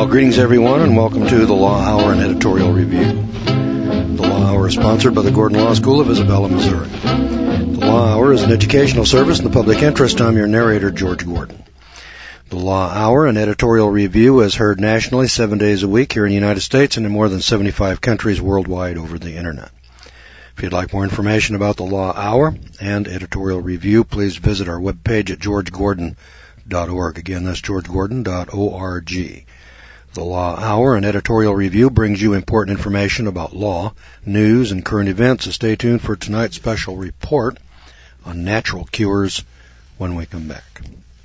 Well, greetings everyone, and welcome to the Law Hour and Editorial Review. The Law Hour is sponsored by the Gordon Law School of Isabella, Missouri. The Law Hour is an educational service in the public interest. I'm your narrator, George Gordon. The Law Hour and Editorial Review is heard nationally 7 days a week here in the United States and in more than 75 countries worldwide over the Internet. If you'd like more information about the Law Hour and Editorial Review, please visit our webpage at georgegordon.org. Again, that's georgegordon.org. The Law Hour and Editorial Review brings you important information about law, news, and current events, so stay tuned for tonight's special report on natural cures when we come back.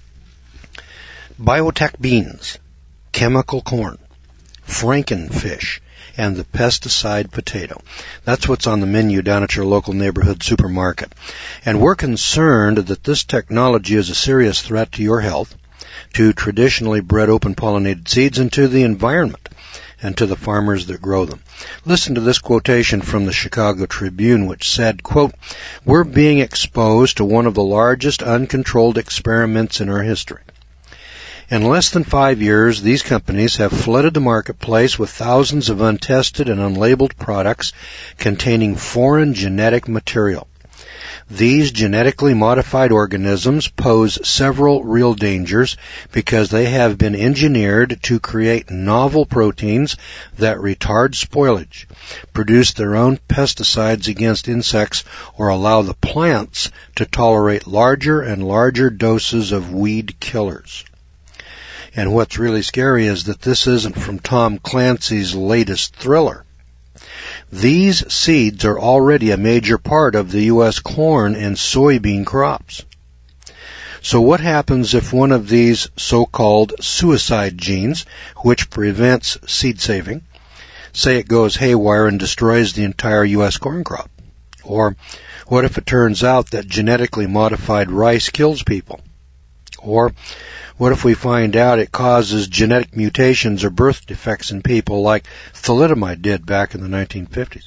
Biotech beans, chemical corn, frankenfish, and the pesticide potato. That's what's on the menu down at your local neighborhood supermarket. And we're concerned that this technology is a serious threat to your health, to traditionally bred open-pollinated seeds, and to the environment, and to the farmers that grow them. Listen to this quotation from the Chicago Tribune, which said, quote, "We're being exposed to one of the largest uncontrolled experiments in our history. In less than 5 years, these companies have flooded the marketplace with thousands of untested and unlabeled products containing foreign genetic material. These genetically modified organisms pose several real dangers because they have been engineered to create novel proteins that retard spoilage, produce their own pesticides against insects, or allow the plants to tolerate larger and larger doses of weed killers." And what's really scary is that this isn't from Tom Clancy's latest thriller. These seeds are already a major part of the U.S. corn and soybean crops. So what happens if one of these so-called suicide genes, which prevents seed saving, say it goes haywire and destroys the entire U.S. corn crop? Or what if it turns out that genetically modified rice kills people? Or what if we find out it causes genetic mutations or birth defects in people like thalidomide did back in the 1950s?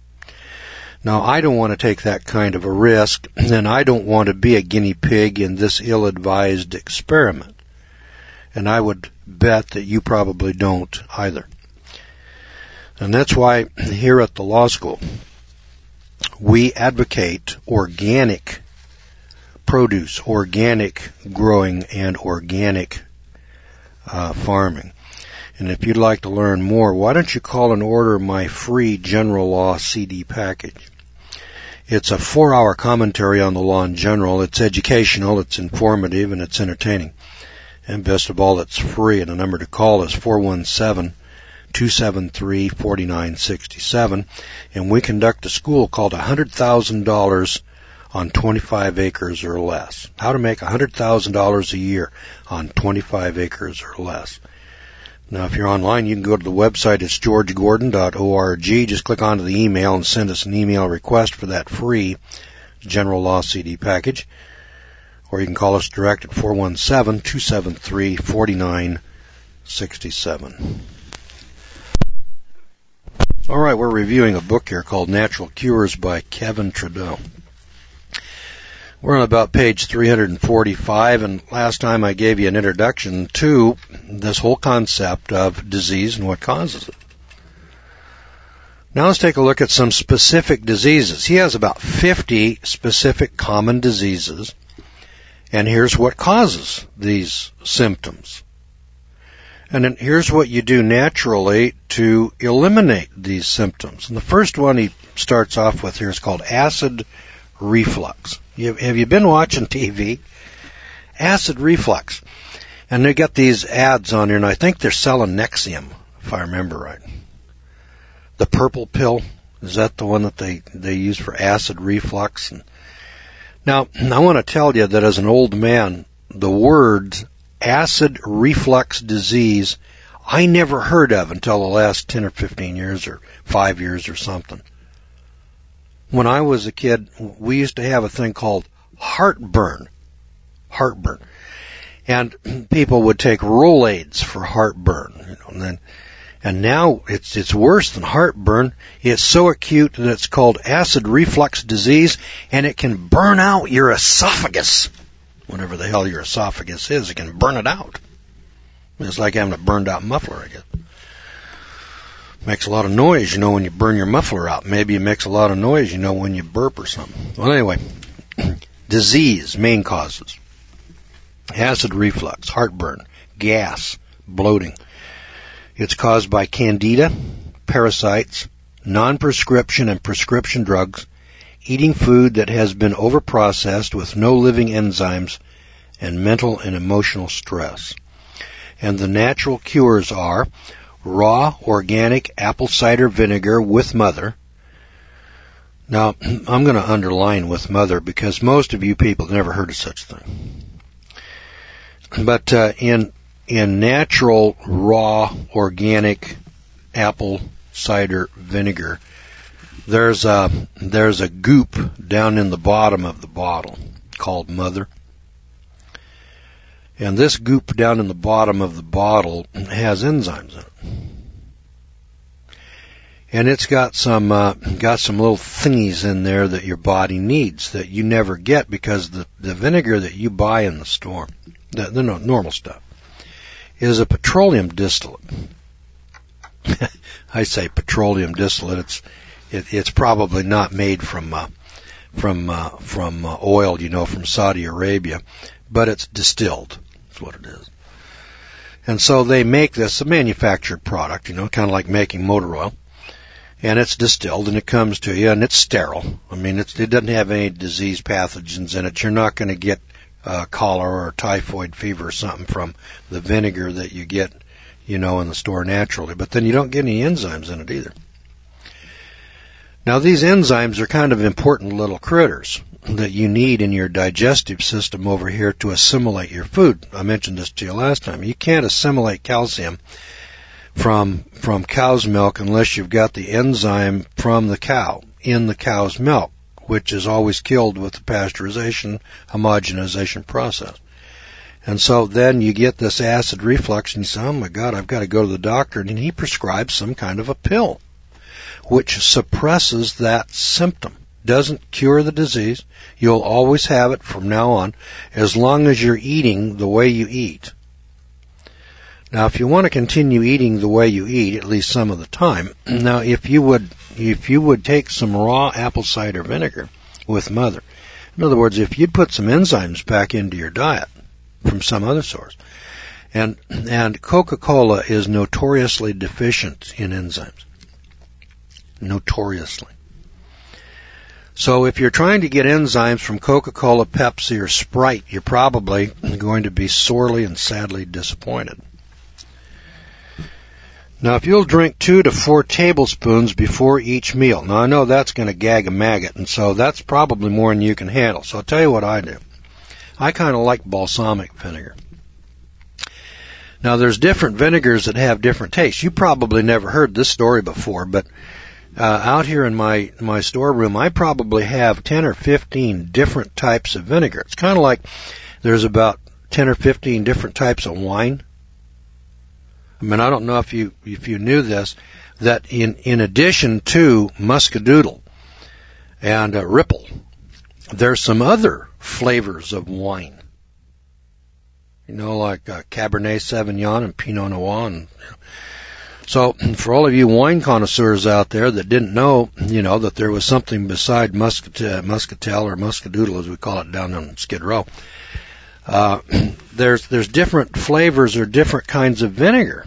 Now, I don't want to take that kind of a risk, and I don't want to be a guinea pig in this ill-advised experiment. And I would bet that you probably don't either. And that's why here at the law school, we advocate organic produce, organic growing, and organic farming. And if you'd like to learn more, why don't you call and order my free General Law CD package? It's a 4-hour commentary on the law in general. It's educational, it's informative, and it's entertaining. And best of all, it's free. And the number to call is 417-273-4967. And we conduct a school called $100,000 on 25 acres or less. How to make $100,000 a year on 25 acres or less. Now, if you're online, you can go to the website. It's georgegordon.org. Just click onto the email and send us an email request for that free General Law CD package. Or you can call us direct at 417-273-4967. All right, we're reviewing a book here called Natural Cures by Kevin Trudeau. We're on about page 345, and last time I gave you an introduction to this whole concept of disease and what causes it. Now let's take a look at some specific diseases. He has about 50 specific common diseases, and here's what causes these symptoms. And then here's what you do naturally to eliminate these symptoms. And the first one he starts off with here is called acid reflux. Have you been watching TV? Acid reflux. And they got these ads on here, and I think they're selling Nexium, if I remember right. The purple pill, is that the one that they use for acid reflux? And now, I want to tell you that as an old man, the words acid reflux disease, I never heard of until the last 10 or 15 years or 5 years or something. When I was a kid, we used to have a thing called heartburn. And people would take Rolaids for heartburn, and now it's worse than heartburn. It's so acute that it's called acid reflux disease, and it can burn out your esophagus. Whatever the hell your esophagus is, it can burn it out. It's like having a burned out muffler, I guess. Makes a lot of noise, when you burn your muffler out. Maybe it makes a lot of noise, when you burp or something. Well, anyway, disease, main causes. Acid reflux, heartburn, gas, bloating. It's caused by candida, parasites, non-prescription and prescription drugs, eating food that has been overprocessed with no living enzymes, and mental and emotional stress. And the natural cures are raw, organic apple cider vinegar with mother. Now, I'm going to underline with mother because most of you people have never heard of such a thing. But in natural, raw, organic apple cider vinegar, there's a goop down in the bottom of the bottle called mother. And this goop down in the bottom of the bottle has enzymes in it. And it's got some little thingies in there that your body needs that you never get because the vinegar that you buy in the store, the normal stuff, is a petroleum distillate. I say petroleum distillate. It's probably not made from oil, from Saudi Arabia, but it's distilled. That's what it is. And so they make this a manufactured product, kind of like making motor oil. And it's distilled and it comes to you and it's sterile. I mean, it doesn't have any disease pathogens in it. You're not going to get cholera or typhoid fever or something from the vinegar that you get, in the store naturally. But then you don't get any enzymes in it either. Now, these enzymes are kind of important little critters that you need in your digestive system over here to assimilate your food. I mentioned this to you last time. You can't assimilate calcium from cow's milk unless you've got the enzyme from the cow in the cow's milk, which is always killed with the pasteurization, homogenization process. And so then you get this acid reflux and you say, oh my God, I've got to go to the doctor. And he prescribes some kind of a pill which suppresses that symptom. Doesn't cure the disease. You'll always have it from now on as long as you're eating the way you eat. Now, if you want to continue eating the way you eat, at least some of the time, now if you would take some raw apple cider vinegar with mother, in other words, if you'd put some enzymes back into your diet from some other source, and Coca-Cola is notoriously deficient in enzymes. Notoriously. So if you're trying to get enzymes from Coca-Cola, Pepsi, or Sprite, you're probably going to be sorely and sadly disappointed. Now, if you'll drink 2 to 4 tablespoons before each meal, now I know that's going to gag a maggot, and so that's probably more than you can handle. So I'll tell you what I do. I kind of like balsamic vinegar. Now, there's different vinegars that have different tastes. You probably never heard this story before, but out here in my storeroom, I probably have 10 or 15 different types of vinegar. It's kind of like there's about 10 or 15 different types of wine. I mean, I don't know if you knew this, that in addition to Muscadoodle and Ripple, there's some other flavors of wine. Like Cabernet Sauvignon and Pinot Noir. And, so for all of you wine connoisseurs out there that didn't know, that there was something beside Muscatel or Muscadoodle, as we call it down on Skid Row, there's different flavors or different kinds of vinegar.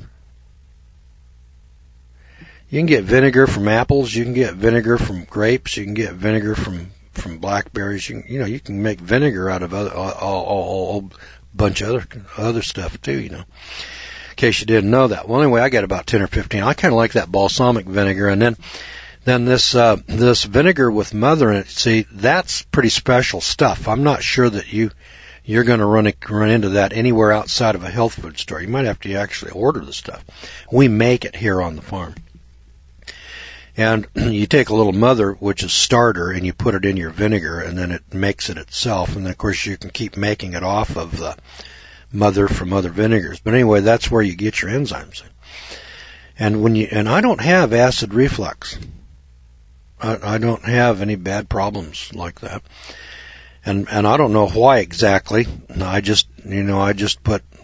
You can get vinegar from apples. You can get vinegar from grapes. You can get vinegar from blackberries. You can make vinegar out of a bunch of other stuff too. In case you didn't know that. Well, anyway, I got about 10 or 15. I kind of like that balsamic vinegar, and then this vinegar with mother in it. See, that's pretty special stuff. I'm not sure that you're going to run into that anywhere outside of a health food store. You might have to actually order the stuff. We make it here on the farm. And you take a little mother, which is starter, and you put it in your vinegar, and then it makes it itself. And, of course, you can keep making it off of the mother from other vinegars. But anyway, that's where you get your enzymes. And I don't have acid reflux. I don't have any bad problems like that. And I don't know why exactly. I just put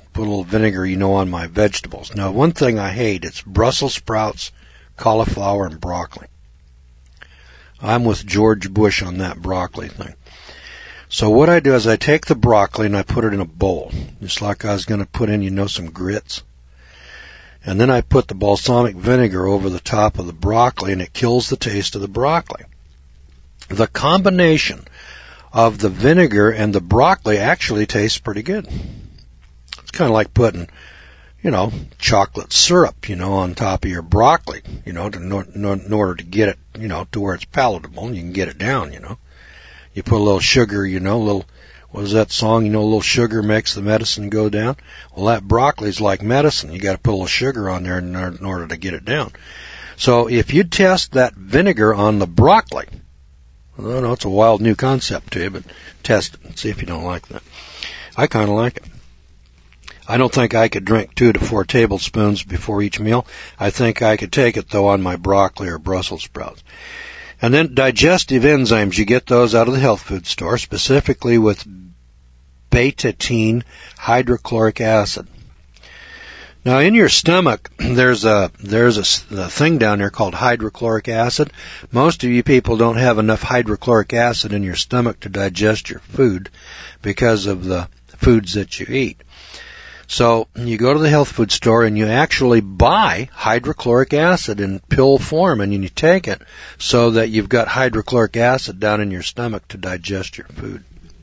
put a little vinegar, on my vegetables. Now, one thing I hate, it's Brussels sprouts, cauliflower, and broccoli. I'm with George Bush on that broccoli thing. So what I do is I take the broccoli and I put it in a bowl, just like I was going to put in, some grits. And then I put the balsamic vinegar over the top of the broccoli, and it kills the taste of the broccoli. The combination of the vinegar and the broccoli actually tastes pretty good. It's kind of like putting, chocolate syrup, on top of your broccoli, in order to get it, to where it's palatable and you can get it down, You put a little sugar, what is that song? A little sugar makes the medicine go down. Well, that broccoli's like medicine. You got to put a little sugar on there in order to get it down. So if you test that vinegar on the broccoli, I know it's a wild new concept to you, but test it and see if you don't like that. I kind of like it. I don't think I could drink 2 to 4 tablespoons before each meal. I think I could take it, though, on my broccoli or Brussels sprouts. And then digestive enzymes, you get those out of the health food store, specifically with betaine hydrochloric acid. Now, in your stomach, there's a thing down there called hydrochloric acid. Most of you people don't have enough hydrochloric acid in your stomach to digest your food because of the foods that you eat. So you go to the health food store and you actually buy hydrochloric acid in pill form, and you take it so that you've got hydrochloric acid down in your stomach to digest your food.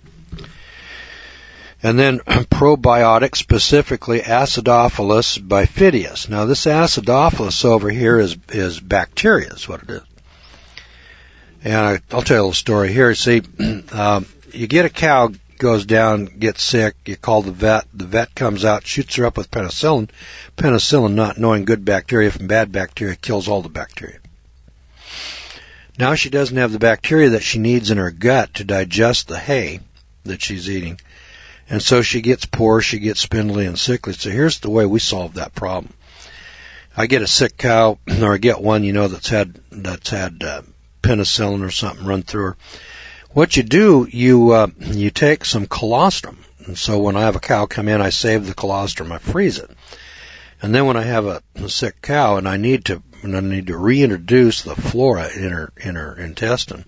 And then probiotics, specifically Acidophilus bifidus. Now this Acidophilus over here is bacteria, is what it is. And I'll tell you a little story here. See, you get a cow, goes down, gets sick, you call the vet comes out, shoots her up with penicillin. Penicillin, not knowing good bacteria from bad bacteria, kills all the bacteria. Now she doesn't have the bacteria that she needs in her gut to digest the hay that she's eating. And so she gets poor, she gets spindly and sickly. So here's the way we solve that problem. I get a sick cow, or I get one, that's had penicillin or something run through her. What you do, you take some colostrum. And so when I have a cow come in, I save the colostrum, I freeze it. And then when I have a sick cow and I need to reintroduce the flora in her intestine,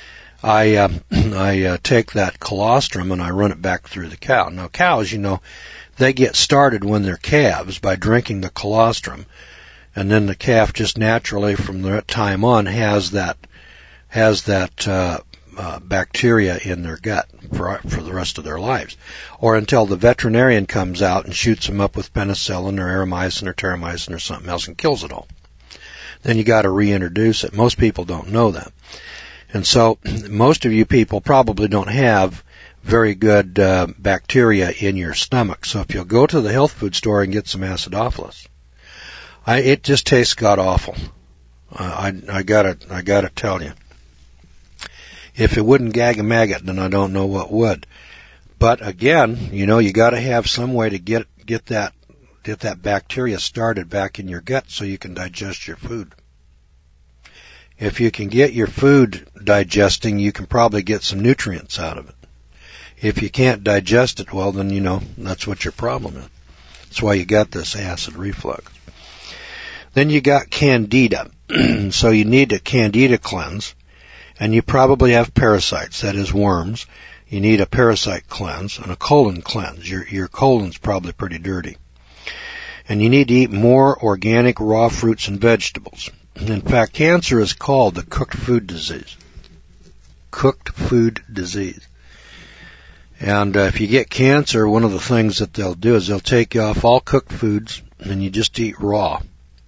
I take that colostrum and I run it back through the cow. Now cows, they get started when they're calves by drinking the colostrum, and then the calf just naturally from that time on has that bacteria in their gut for the rest of their lives, or until the veterinarian comes out and shoots them up with penicillin or aeromycin or terramycin or something else and kills it all. Then you got to reintroduce it. Most people don't know that. And so most of you people probably don't have very good bacteria in your stomach. So if you'll go to the health food store and get some Acidophilus, it just tastes god-awful. I gotta tell you. If it wouldn't gag a maggot, then I don't know what would. But again, you gotta have some way to get that bacteria started back in your gut so you can digest your food. If you can get your food digesting, you can probably get some nutrients out of it. If you can't digest it well, then that's what your problem is. That's why you got this acid reflux. Then you got candida. So you need a candida cleanse, and you probably have parasites, that is worms. You need a parasite cleanse and a colon cleanse. Your colon's probably pretty dirty. And you need to eat more organic raw fruits and vegetables. In fact, cancer is called the cooked food disease. Cooked food disease. And if you get cancer, one of the things that they'll do is they'll take you off all cooked foods and you just eat raw.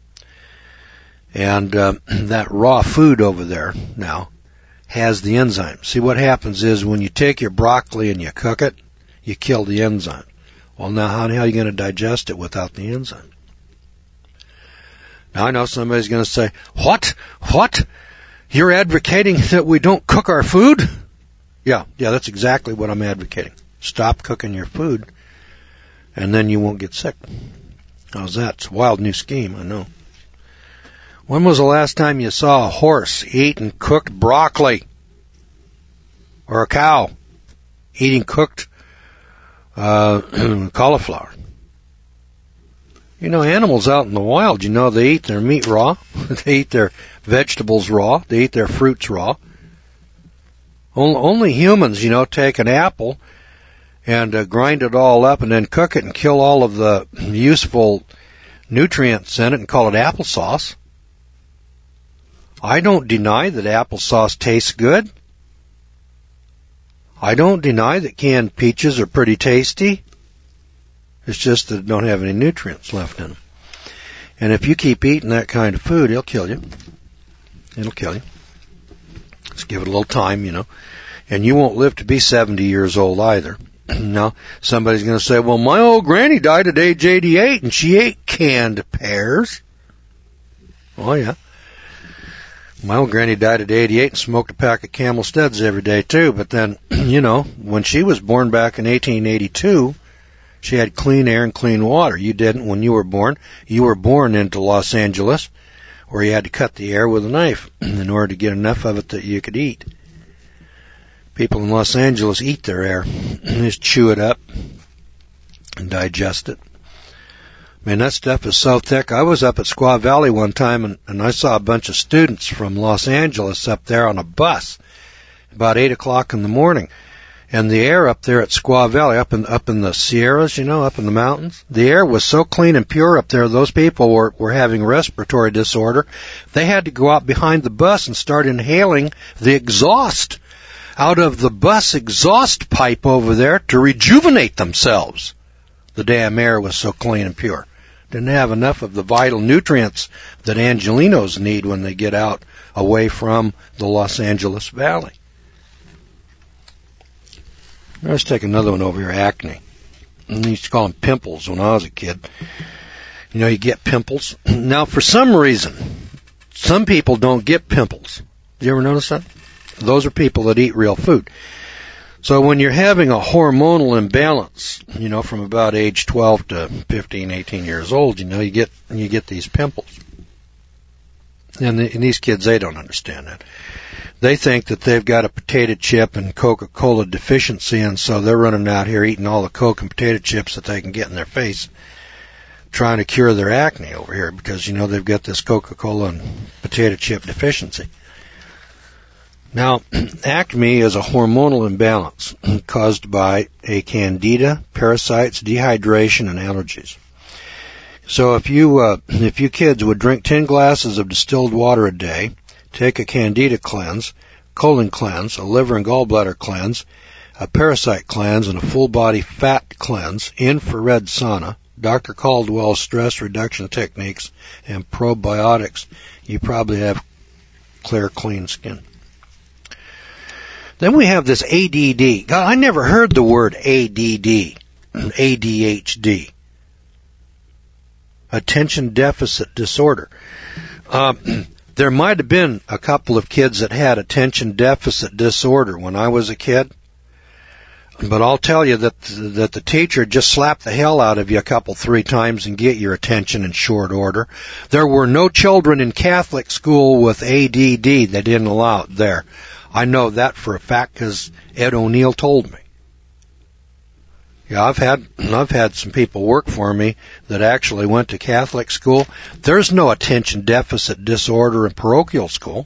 And that raw food over there now has the enzyme. See, what happens is when you take your broccoli and you cook it, you kill the enzyme. Well, now how the hell are you going to digest it without the enzyme? Now I know somebody's going to say, What? You're advocating that we don't cook our food? Yeah, that's exactly what I'm advocating. Stop cooking your food, and then you won't get sick. How's that? It's a wild new scheme, I know. When was the last time you saw a horse eating cooked broccoli? Or a cow eating cooked cauliflower? You know, animals out in the wild, you know, they eat their meat raw. They eat their vegetables raw. They eat their fruits raw. Only humans, you know, take an apple and grind it all up and then cook it and kill all of the useful nutrients in it and call it applesauce. I don't deny that applesauce tastes good. I don't deny that canned peaches are pretty tasty. It's just that they don't have any nutrients left in them. And if you keep eating that kind of food, it'll kill you. It'll kill you. Just give it a little time, you know. And you won't live to be 70 years old either. Now, somebody's going to say, well, my old granny died at age 88 and she ate canned pears. Oh, yeah. My old granny died at 88 and smoked a pack of Camel Studs every day, too. But then, you know, when she was born back in 1882, she had clean air and clean water. You didn't when you were born. You were born into Los Angeles, where you had to cut the air with a knife in order to get enough of it that you could eat. People in Los Angeles eat their air. They just chew it up and digest it. Man, that stuff is so thick. I was up at Squaw Valley one time, and I saw a bunch of students from Los Angeles up there on a bus about 8 o'clock in the morning. And the air up there at Squaw Valley, up in the Sierras, you know, up in the mountains, the air was so clean and pure up there, those people were having respiratory disorder. They had to go out behind the bus and start inhaling the exhaust out of the bus exhaust pipe over there to rejuvenate themselves. The damn air was so clean and pure. Didn't have enough of the vital nutrients that Angelinos need when they get out away from the Los Angeles Valley. Let's take another one over here, acne. I used to call them pimples when I was a kid. You know, you get pimples. Now, for some reason, some people don't get pimples. Do you ever notice that? Those are people that eat real food. So when you're having a hormonal imbalance, you know, from about age 12 to 15, 18 years old, you know, you get these pimples. And these kids, they don't understand that. They think that they've got a potato chip and Coca-Cola deficiency, and so they're running out here eating all the Coke and potato chips that they can get in their face, trying to cure their acne over here because, you know, they've got this Coca-Cola and potato chip deficiency. Now, acne is a hormonal imbalance caused by a candida, parasites, dehydration, and allergies. So if you kids would drink 10 glasses of distilled water a day, take a candida cleanse, colon cleanse, a liver and gallbladder cleanse, a parasite cleanse, and a full body fat cleanse, infrared sauna, Dr. Caldwell's stress reduction techniques, and probiotics, you probably have clear, clean skin. Then we have this ADD. God, I never heard the word ADD, ADHD, attention deficit disorder. There might have been a couple of kids that had attention deficit disorder when I was a kid, but I'll tell you that the teacher just slapped the hell out of you a couple, 3 times and get your attention in short order. There were no children in Catholic school with ADD. They didn't allow it there. I know that for a fact because Ed O'Neill told me. Yeah, I've had some people work for me that actually went to Catholic school. There's no attention deficit disorder in parochial school.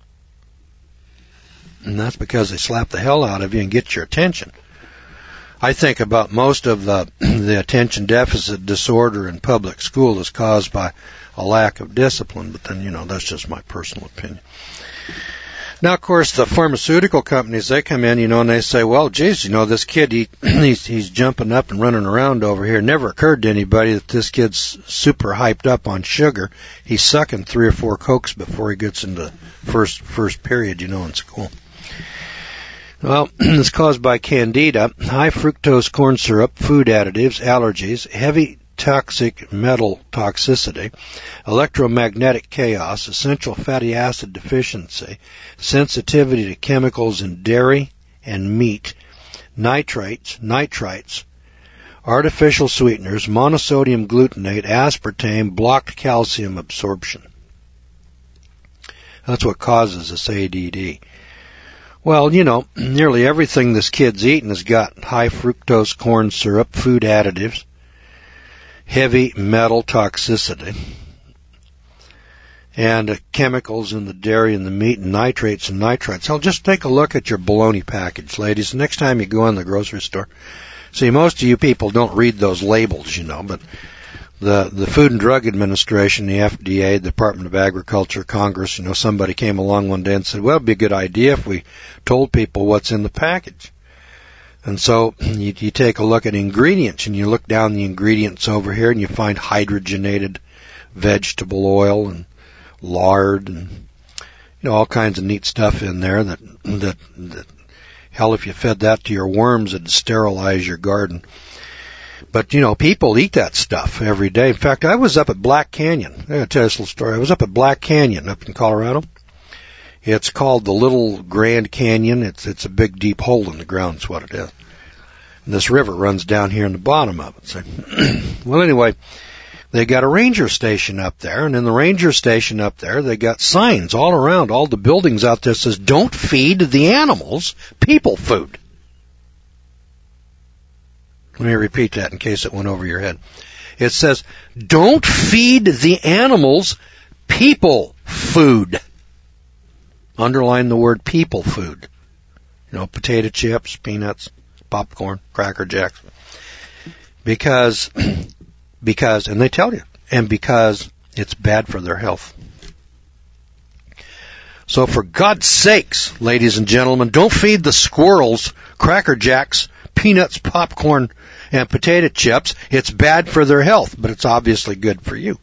And that's because they slap the hell out of you and get your attention. I think about most of the attention deficit disorder in public school is caused by a lack of discipline, but then, you know, that's just my personal opinion. Now, of course, the pharmaceutical companies, they come in, you know, and they say, well, geez, you know, this kid, he's jumping up and running around over here. It never occurred to anybody that this kid's super hyped up on sugar. He's sucking 3 or 4 Cokes before he gets into first period, you know, in school. Well, it's caused by candida, high fructose corn syrup, food additives, allergies, heavy toxic metal toxicity, electromagnetic chaos, essential fatty acid deficiency, sensitivity to chemicals in dairy and meat, nitrites, artificial sweeteners, monosodium glutamate, aspartame, blocked calcium absorption. That's what causes this ADD. Well, you know, nearly everything this kid's eating has got high fructose corn syrup, food additives. heavy metal toxicity, and chemicals in the dairy and the meat, and nitrates and nitrites. Hell, just take a look at your bologna package, ladies. The next time you go in the grocery store, see, most of you people don't read those labels, but the Food and Drug Administration, the FDA, the Department of Agriculture, Congress, somebody came along one day and said, well, it'd be a good idea if we told people what's in the package. And so you take a look at ingredients, and you look down the ingredients over here, and you find hydrogenated vegetable oil and lard and all kinds of neat stuff in there that hell, if you fed that to your worms, it'd sterilize your garden. But people eat that stuff every day. In fact, I was up at Black Canyon. I gotta tell you this little story. I was up at Black Canyon up in Colorado. It's called the Little Grand Canyon. It's a big deep hole in the ground is what it is. And this river runs down here in the bottom of it. So, well, anyway, they got a ranger station up there, and in the ranger station up there, they got signs all around all the buildings out there that says, don't feed the animals people food. Let me repeat that in case it went over your head. It says, don't feed the animals people food. Underline the word people food. Potato chips, peanuts, popcorn, Cracker Jacks. Because, and they tell you, and because it's bad for their health. So for God's sakes, ladies and gentlemen, don't feed the squirrels Cracker Jacks, peanuts, popcorn, and potato chips. It's bad for their health, but it's obviously good for you.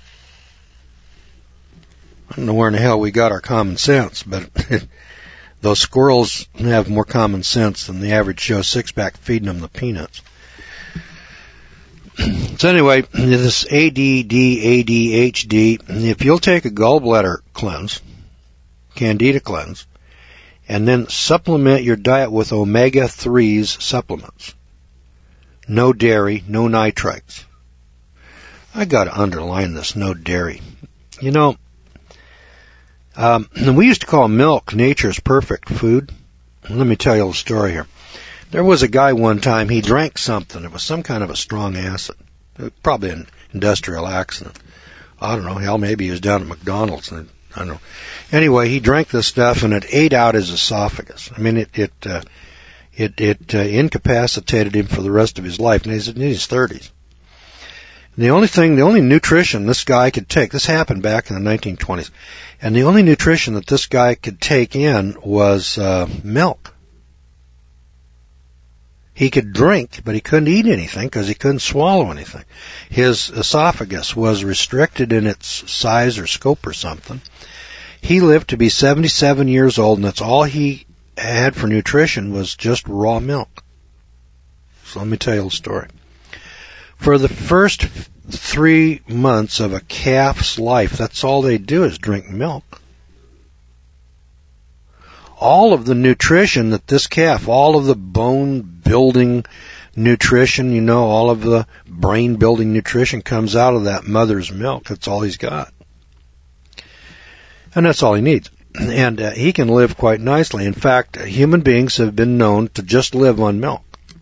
I don't know where in the hell we got our common sense, but those squirrels have more common sense than the average Joe Sixpack feeding them the peanuts. So anyway, this ADD, ADHD, if you'll take a gallbladder cleanse, Candida cleanse, and then supplement your diet with omega-3s supplements. No dairy, no nitrites. I got to underline this, no dairy. We used to call milk nature's perfect food. Let me tell you a little story here. There was a guy one time, he drank something. It was some kind of a strong acid. Probably an industrial accident. I don't know, hell, maybe he was down at McDonald's. I don't know. Anyway, he drank this stuff and it ate out his esophagus. I mean, it incapacitated him for the rest of his life. And he's in his 30s. The only nutrition this guy could take, this happened back in the 1920s, and the only nutrition that this guy could take in was milk. He could drink, but he couldn't eat anything because he couldn't swallow anything. His esophagus was restricted in its size or scope or something. He lived to be 77 years old, and that's all he had for nutrition was just raw milk. So let me tell you the story. For the first 3 months of a calf's life, that's all they do is drink milk. All of the nutrition that this calf, all of the bone-building nutrition, all of the brain-building nutrition comes out of that mother's milk. That's all he's got. And that's all he needs. And he can live quite nicely. In fact, human beings have been known to just live on milk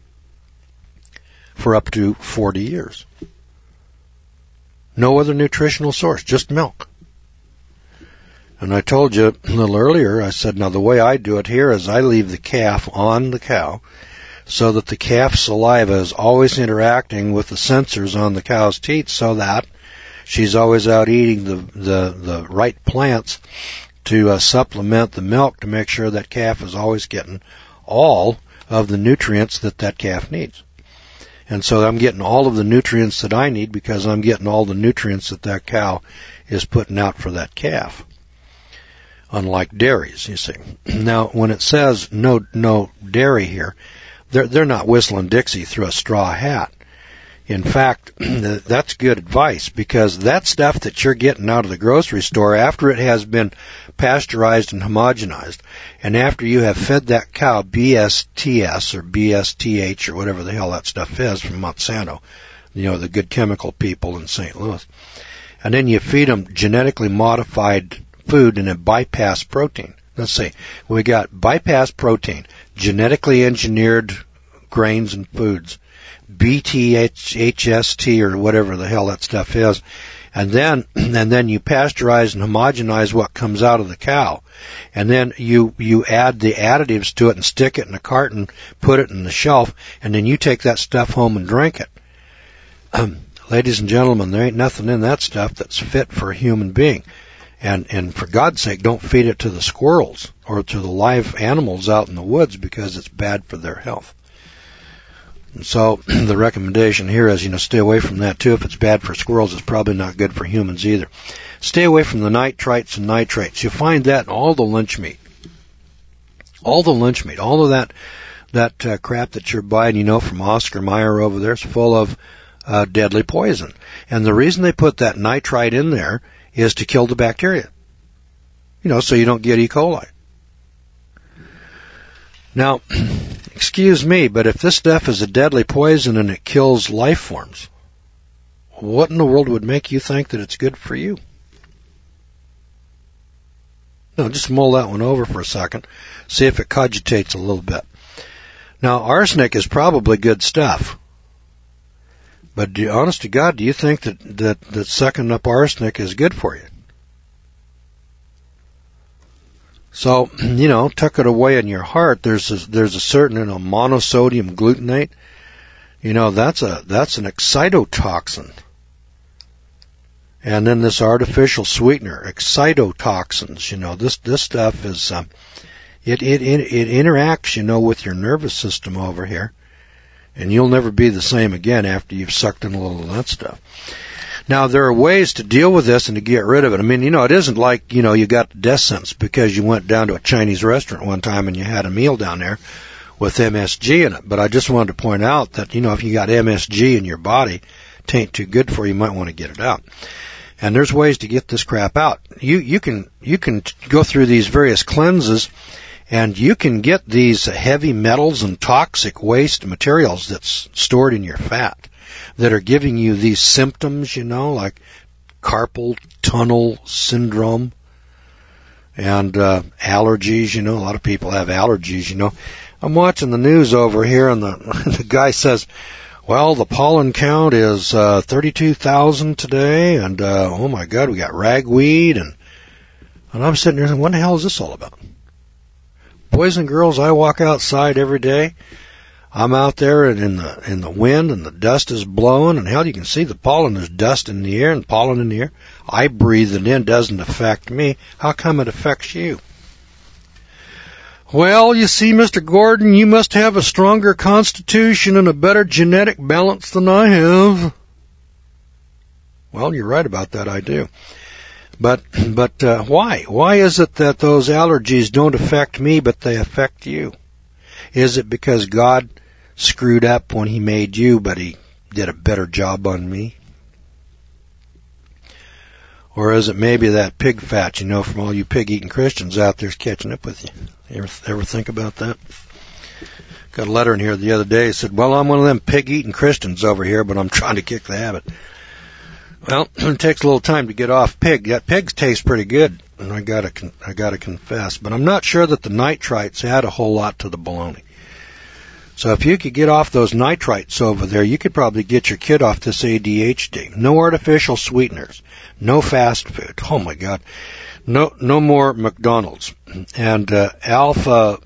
for up to 40 years. No other nutritional source, just milk. And I told you a little earlier, I said, now the way I do it here is I leave the calf on the cow so that the calf's saliva is always interacting with the sensors on the cow's teeth so that she's always out eating the right plants to supplement the milk to make sure that calf is always getting all of the nutrients that calf needs. And so I'm getting all of the nutrients that I need because I'm getting all the nutrients that cow is putting out for that calf. Unlike dairies, you see. Now, when it says no dairy here, they're not whistling Dixie through a straw hat. In fact, that's good advice because that stuff that you're getting out of the grocery store after it has been pasteurized and homogenized, and after you have fed that cow BSTS or BSTH or whatever the hell that stuff is from Monsanto, the good chemical people in St. Louis, and then you feed them genetically modified food and a bypass protein. Let's see, we got bypass protein, genetically engineered grains and foods, BTHST or whatever the hell that stuff is. And then you pasteurize and homogenize what comes out of the cow. And then you add the additives to it and stick it in a carton, put it in the shelf, and then you take that stuff home and drink it. Ladies and gentlemen, there ain't nothing in that stuff that's fit for a human being. And for God's sake, don't feed it to the squirrels or to the live animals out in the woods because it's bad for their health. And so the recommendation here is, stay away from that too. If it's bad for squirrels, it's probably not good for humans either. Stay away from the nitrites and nitrates. You find that in all the lynch meat. All of that crap that you're buying, from Oscar Mayer over there is full of deadly poison. And the reason they put that nitrite in there is to kill the bacteria. So you don't get E. coli. Now, excuse me, but if this stuff is a deadly poison and it kills life forms, what in the world would make you think that it's good for you? No, just mull that one over for a second. See if it cogitates a little bit. Now, arsenic is probably good stuff. But honest to God, do you think that sucking up arsenic is good for you? So, tuck it away in your heart. There's a certain, monosodium glutamate. That's an excitotoxin. And then this artificial sweetener, excitotoxins. This stuff is, it interacts, with your nervous system over here. And you'll never be the same again after you've sucked in a little of that stuff. Now, there are ways to deal with this and to get rid of it. I mean, it isn't like, you got the death sentence because you went down to a Chinese restaurant one time and you had a meal down there with MSG in it. But I just wanted to point out that, if you got MSG in your body, it ain't too good for you. You might want to get it out. And there's ways to get this crap out. You can go through these various cleanses, and you can get these heavy metals and toxic waste materials that's stored in your fat that are giving you these symptoms, like carpal tunnel syndrome and allergies. A lot of people have allergies. I'm watching the news over here, and the guy says, well, the pollen count is 32,000 today, and oh my God, we got ragweed, and I'm sitting there saying, what the hell is this all about? Boys and girls, I walk outside every day. I'm out there and in the wind, and the dust is blowing, and hell, you can see the pollen. There's dust in the air and pollen in the air. I breathe it in. Doesn't affect me. How come it affects you? Well, you see, Mr. Gordon, you must have a stronger constitution and a better genetic balance than I have. Well, you're right about that. I do. But why? Why is it that those allergies don't affect me, but they affect you? Is it because God screwed up when He made you, but He did a better job on me? Or is it maybe that pig fat, from all you pig-eating Christians out there's catching up with you? You ever think about that? Got a letter in here the other day that said, well, I'm one of them pig-eating Christians over here, but I'm trying to kick the habit. Well, it takes a little time to get off pig. That pigs taste pretty good, and I gotta confess. But I'm not sure that the nitrites add a whole lot to the bologna. So if you could get off those nitrites over there, you could probably get your kid off this ADHD. No artificial sweeteners. No fast food. Oh my God. No more McDonald's. And alpha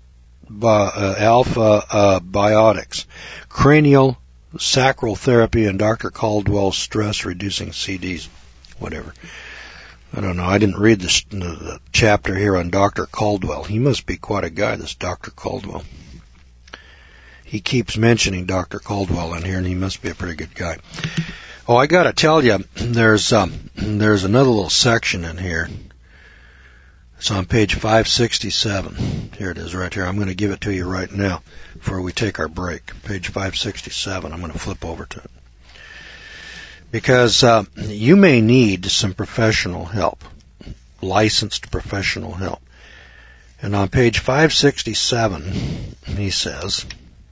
biotics. Cranial sacral therapy and Dr. Caldwell's stress-reducing CDs, whatever. I don't know. I didn't read the chapter here on Dr. Caldwell. He must be quite a guy, this Dr. Caldwell. He keeps mentioning Dr. Caldwell in here, and he must be a pretty good guy. Oh, I got to tell you, there's another little section in here. It's on page 567. Here it is right here. I'm going to give it to you right now before we take our break. Page 567. I'm going to flip over to it. Because you may need some professional help, licensed professional help. And on page 567, he says,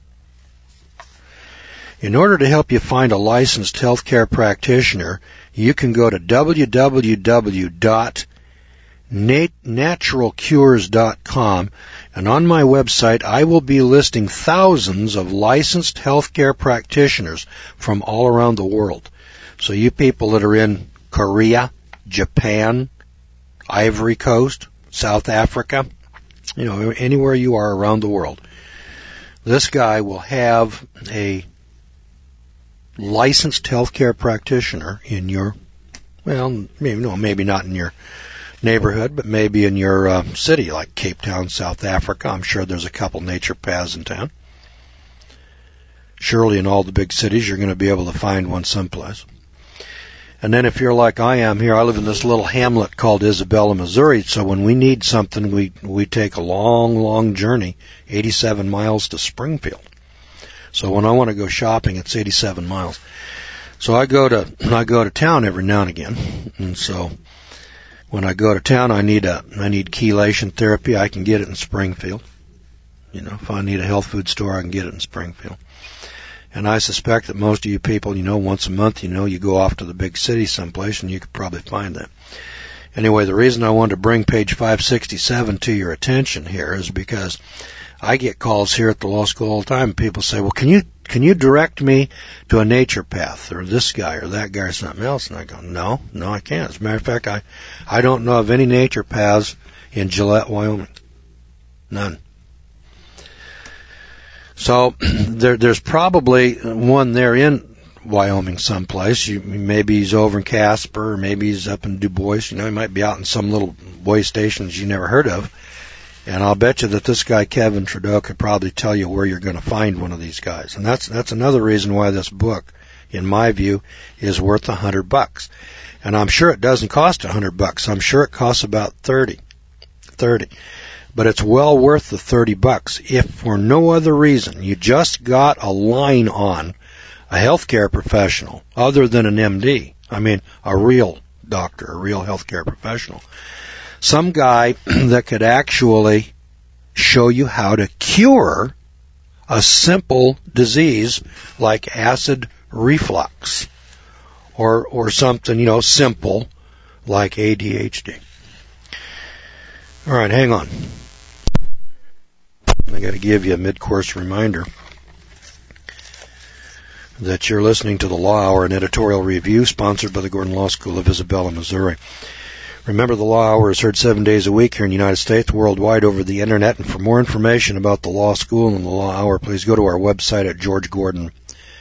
in order to help you find a licensed healthcare practitioner, you can go to www.dnc naturalcures.com, and on my website I will be listing thousands of licensed healthcare practitioners from all around the world. So you people that are in Korea, Japan, Ivory Coast, South Africa, anywhere you are around the world, this guy will have a licensed healthcare practitioner in your, maybe not in your neighborhood, but maybe in your city, like Cape Town, South Africa. I'm sure there's a couple naturopaths in town. Surely in all the big cities you're going to be able to find one someplace. And then if you're like I am here, I live in this little hamlet called Isabella, Missouri, so when we need something, we take a long, long journey, 87 miles to Springfield. So when I want to go shopping, it's 87 miles. So I go to town every now and again, and so when I go to town, I need chelation therapy. I can get it in Springfield. If I need a health food store, I can get it in Springfield. And I suspect that most of you people, once a month, you go off to the big city someplace, and you could probably find that. Anyway, the reason I wanted to bring page 567 to your attention here is because I get calls here at the law school all the time. People say, well, can you direct me to a naturopath or this guy or that guy or something else? And I go, no, I can't. As a matter of fact, I don't know of any naturopaths in Gillette, Wyoming. None. So there's probably one there in Wyoming someplace. Maybe he's over in Casper, or maybe he's up in Du Bois. He might be out in some little way stations you never heard of. And I'll bet you that this guy, Kevin Trudeau, could probably tell you where you're going to find one of these guys. And that's another reason why this book, in my view, is worth $100. And I'm sure it doesn't cost $100. I'm sure it costs about $30. But it's well worth the $30 if for no other reason you just got a line on a healthcare professional other than an MD. I mean, a real doctor, a real healthcare professional. Some guy that could actually show you how to cure a simple disease like acid reflux or something, simple like ADHD. All right, hang on. I got to give you a mid-course reminder that you're listening to the Law Hour, an editorial review sponsored by the Gordon Law School of Isabella, Missouri. Remember, the Law Hour is heard 7 days a week here in the United States, worldwide over the Internet. And for more information about the Law School and the Law Hour, please go to our website at georgegordon.org.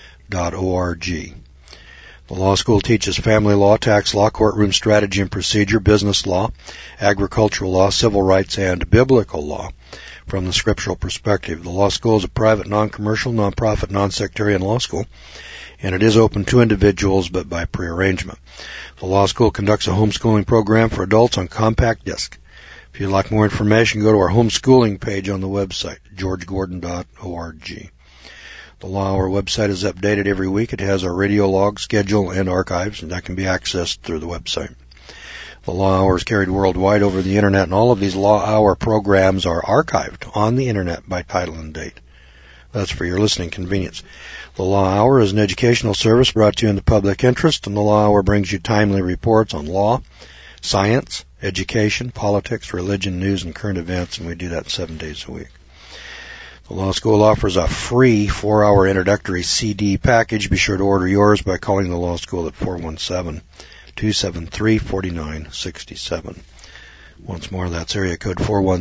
The Law School teaches family law, tax law, courtroom strategy and procedure, business law, agricultural law, civil rights, and biblical law from the scriptural perspective. The Law School is a private, non-commercial, non-profit, non-sectarian law school, and it is open to individuals, but by prearrangement. The Law School conducts a homeschooling program for adults on compact disc. If you'd like more information, go to our homeschooling page on the website, georgegordon.org. The Law Hour website is updated every week. It has our radio log, schedule, and archives, and that can be accessed through the website. The Law Hour is carried worldwide over the Internet, and all of these Law Hour programs are archived on the Internet by title and date. That's for your listening convenience. The Law Hour is an educational service brought to you in the public interest, and the Law Hour brings you timely reports on law, science, education, politics, religion, news, and current events, and we do that 7 days a week. The Law School offers a free 4-hour introductory CD package. Be sure to order yours by calling the Law School at 417-273-4967. Once more, that's area code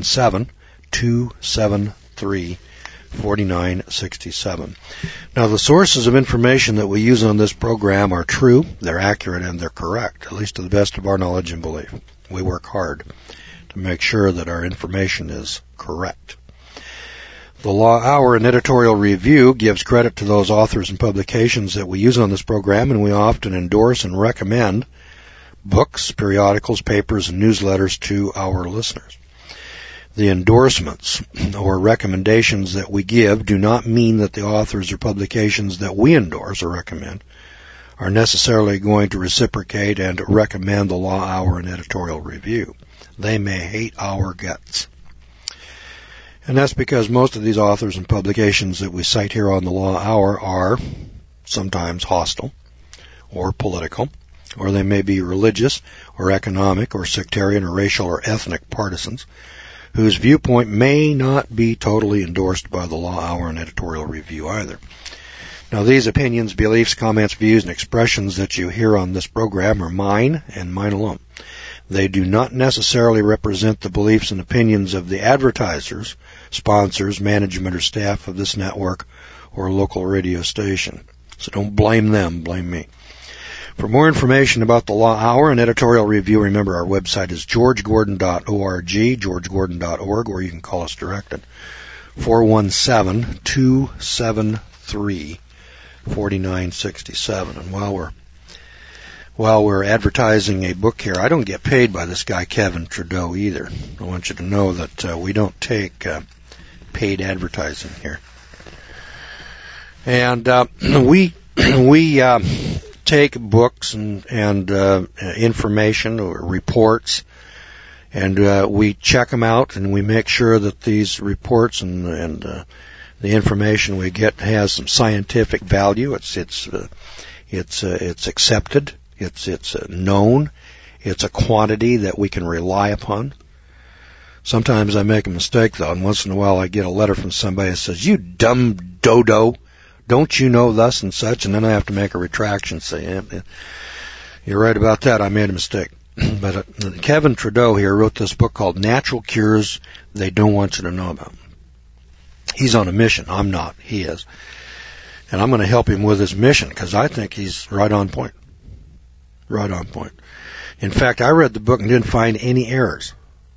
417-273-4967. Now, the sources of information that we use on this program are true, they're accurate, and they're correct, at least to the best of our knowledge and belief. We work hard to make sure that our information is correct. The Law Hour, an editorial review, gives credit to those authors and publications that we use on this program, and we often endorse and recommend books, periodicals, papers, and newsletters to our listeners. The endorsements or recommendations that we give do not mean that the authors or publications that we endorse or recommend are necessarily going to reciprocate and recommend the Law Hour, an editorial review. They may hate our guts. And that's because most of these authors and publications that we cite here on the Law Hour are sometimes hostile or political or they may be religious or economic or sectarian or racial or ethnic partisans whose viewpoint may not be totally endorsed by the Law Hour and editorial review either. Now, these opinions, beliefs, comments, views, and expressions that you hear on this program are mine and mine alone. They do not necessarily represent the beliefs and opinions of the advertisers, sponsors, management, or staff of this network or local radio station. So don't blame them, blame me. For more information about the Law Hour and editorial review, remember our website is georgegordon.org, georgegordon.org, or you can call us direct at 417-273-4967. And while we're advertising a book here, I don't get paid by this guy Kevin Trudeau either. I want you to know that we don't take paid advertising here. And we take books and information or reports, and we check them out, and we make sure that these reports and the information we get has some scientific value. It's accepted. It's known. It's a quantity that we can rely upon. Sometimes I make a mistake, though, and once in a while I get a letter from somebody that says, "You dumb dodo, don't you know thus and such?" And then I have to make a retraction, say, yeah, "You're right about that. I made a mistake." But Kevin Trudeau here wrote this book called Natural Cures They Don't Want You to Know About. He's on a mission. I'm not. He is. And I'm going to help him with his mission because I think he's right on point. Right on point. In fact, I read the book and didn't find any errors.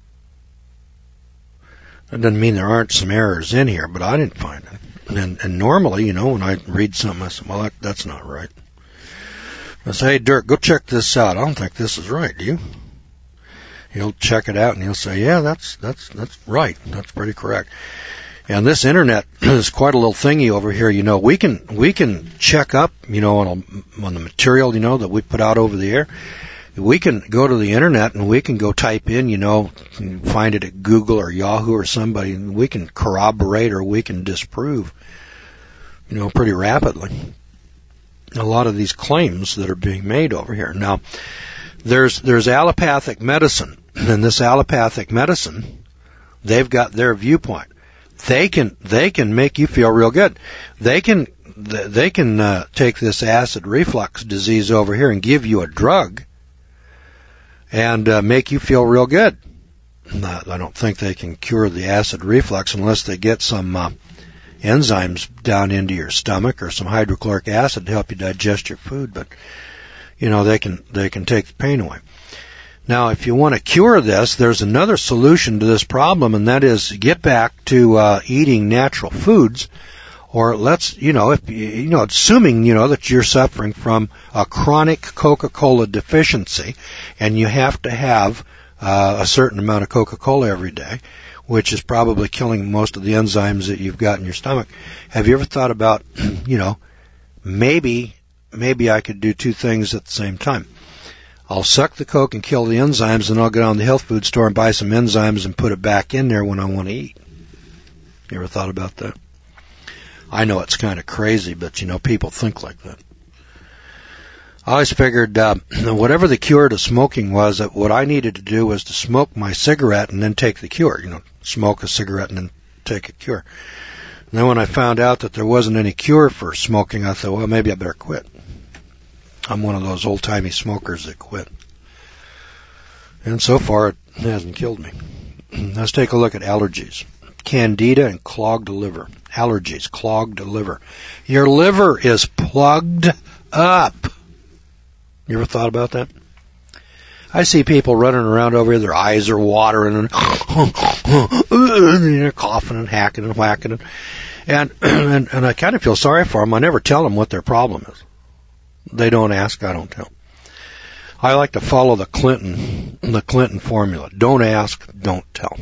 That doesn't mean there aren't some errors in here, but I didn't find them. And normally, when I read something, I say, well, that's not right. I say, "Hey, Dirk, go check this out. I don't think this is right, do you?" He'll check it out and he'll say, "Yeah, that's right. That's pretty correct." And this internet is quite a little thingy over here. We can check up, on the material, that we put out over the air. We can go to the internet and we can go type in, find it at Google or Yahoo or somebody, and we can corroborate or we can disprove, pretty rapidly a lot of these claims that are being made over here. Now, there's allopathic medicine, and this allopathic medicine, they've got their viewpoint. They can make you feel real good. They can take this acid reflux disease over here and give you a drug and make you feel real good. I don't think they can cure the acid reflux unless they get some enzymes down into your stomach or some hydrochloric acid to help you digest your food. But they can take the pain away. Now, if you want to cure this, there's another solution to this problem, and that is get back to eating natural foods. Or assuming, that you're suffering from a chronic Coca-Cola deficiency and you have to have a certain amount of Coca-Cola every day, which is probably killing most of the enzymes that you've got in your stomach. Have you ever thought about, maybe I could do two things at the same time? I'll suck the Coke and kill the enzymes, and I'll go down to the health food store and buy some enzymes and put it back in there when I want to eat. You ever thought about that? I know it's kind of crazy, but, people think like that. I always figured whatever the cure to smoking was, that what I needed to do was to smoke my cigarette and then take the cure. Smoke a cigarette and then take a cure. And then when I found out that there wasn't any cure for smoking, I thought, well, maybe I better quit. I'm one of those old-timey smokers that quit. And so far, it hasn't killed me. Let's take a look at allergies. Candida and clogged liver. Allergies, clogged liver. Your liver is plugged up. You ever thought about that? I see people running around over here, their eyes are watering and they're coughing and hacking and whacking. And I kind of feel sorry for them. I never tell them what their problem is. They don't ask, I don't tell. I like to follow the Clinton formula. Don't ask, don't tell.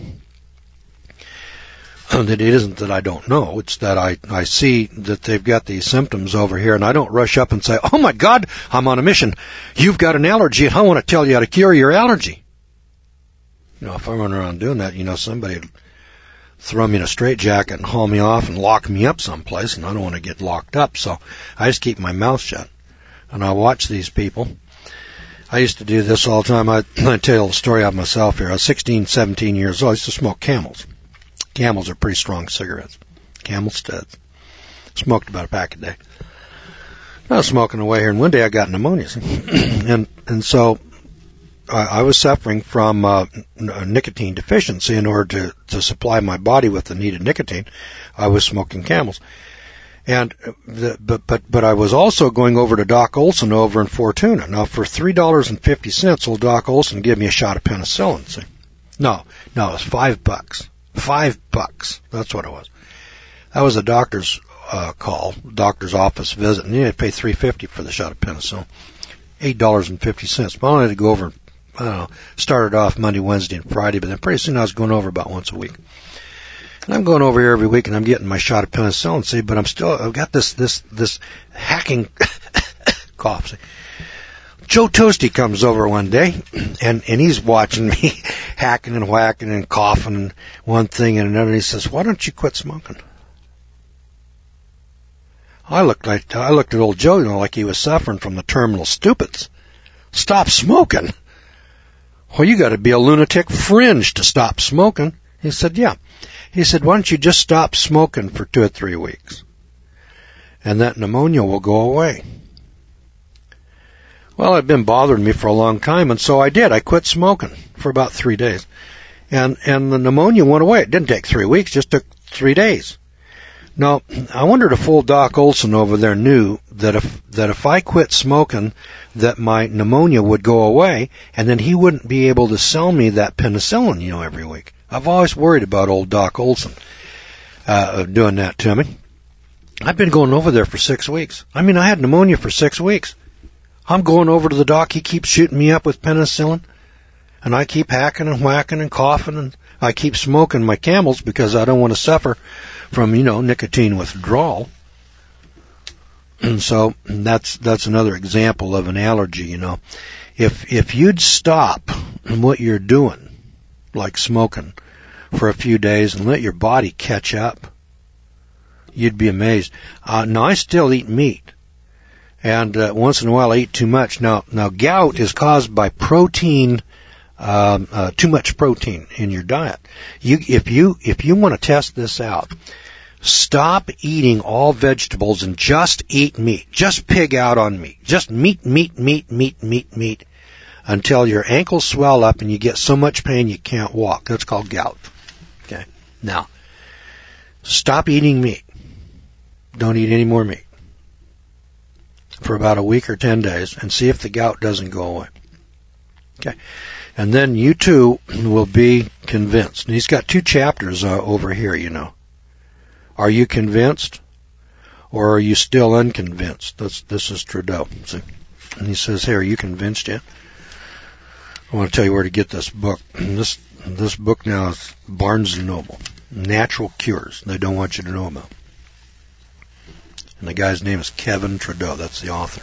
That it isn't that I don't know, it's that I see that they've got these symptoms over here, and I don't rush up and say, "Oh my God, I'm on a mission. You've got an allergy, and I want to tell you how to cure your allergy." If I run around doing that, somebody would throw me in a straitjacket and haul me off and lock me up someplace, and I don't want to get locked up, so I just keep my mouth shut. And I watch these people, I used to do this all the time. I tell you a story of myself here. I was 16, 17 years old. I used to smoke Camels. Camels are pretty strong cigarettes. Camel Studs. Smoked about a pack a day. I was smoking away here, and one day I got pneumonia. and so I was suffering from nicotine deficiency. In order to supply my body with the needed nicotine, I was smoking Camels. And but I was also going over to Doc Olson over in Fortuna. Now, for $3.50, old Doc Olson gave me a shot of penicillin. See? No, it was $5. $5. That's what it was. That was a doctor's call, doctor's office visit, and you had to pay $3.50 for the shot of penicillin. $8.50. But I had to go over. I don't know. Started off Monday, Wednesday, and Friday, but then pretty soon I was going over about once a week. And I'm going over here every week, and I'm getting my shot of penicillin. See, but I've got this hacking cough. See. Joe Toasty comes over one day, and he's watching me hacking and whacking and coughing and one thing and another. And he says, "Why don't you quit smoking?" I looked at old Joe, like he was suffering from the terminal stupids. Stop smoking. Well, you got to be a lunatic fringe to stop smoking. He said, "Yeah." He said, "Why don't you just stop smoking for 2 or 3 weeks, and that pneumonia will go away." Well, it had been bothering me for a long time, and so I did. I quit smoking for about 3 days, and the pneumonia went away. It didn't take 3 weeks; just took 3 days. Now, I wondered if old Doc Olson over there knew that if I quit smoking, that my pneumonia would go away, and then he wouldn't be able to sell me that penicillin, every week. I've always worried about old Doc Olson doing that to me. I've been going over there for 6 weeks. I had pneumonia for 6 weeks. I'm going over to the doc. He keeps shooting me up with penicillin, and I keep hacking and whacking and coughing, and I keep smoking my Camels because I don't want to suffer from, nicotine withdrawal. And so that's another example of an allergy, If you'd stop what you're doing, like smoking, for a few days and let your body catch up, you'd be amazed. Now, I still eat meat, and once in a while I eat too much. Now gout is caused by protein, too much protein in your diet. If you want to test this out, stop eating all vegetables and just eat meat. Just pig out on meat. Just meat, until your ankles swell up and you get so much pain you can't walk. That's called gout. Okay. Now, stop eating meat. Don't eat any more meat for about a week or 10 days and see if the gout doesn't go away. Okay. And then you too will be convinced. And he's got 2 chapters over here, Are you convinced, or are you still unconvinced? This is Trudeau. See? And he says, "Hey, are you convinced yet?" I want to tell you where to get this book. This book now is Barnes & Noble. Natural Cures they don't want you to know about. And the guy's name is Kevin Trudeau. That's the author.